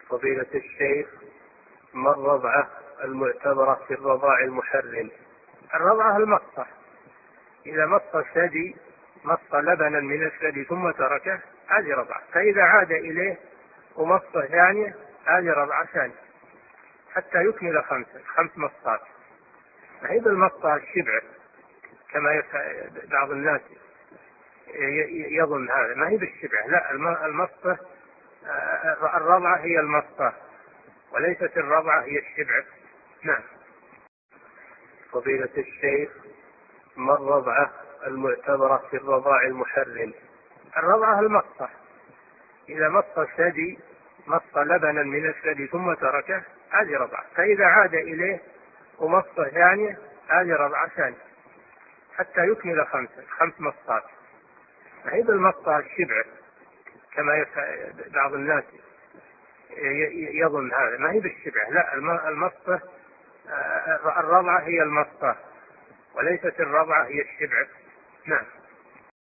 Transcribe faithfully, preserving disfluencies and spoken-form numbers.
فضيلة الشيخ، ما الرضعة المعتبرة في الرضاع المحرم؟ الرضعة المصة، إذا مص الثدي مص لبنا من الثدي ثم تركه هذه رضعة، فإذا عاد إليه ومصة ثانية هذه رضعة ثانية حتى يكمل خمسة خمس مصات. فهي بالمصة الشبع كما بعض الناس يظن هذا، ما هي بالشبع، لا، المصة الرضعة هي المصة وليست الرضعة هي الشبع. نعم. فضيلة الشيخ، ما الرضعة المعتبرة في الرضاع المحرم؟ الرضعة المصة، إذا مص الثدي مص لبنا من الثدي ثم تركه هذه رضعة، فإذا عاد إليه ومصة ثانية هذه رضعة ثانية حتى يكمل خمسة خمس مصات. فهي بالمصة الشبع كما بعض الناس يظن هذا، ما هي بالشبع، لا، المصة الرضعة هي المصة وليست الرضعة هي الشبع. نعم.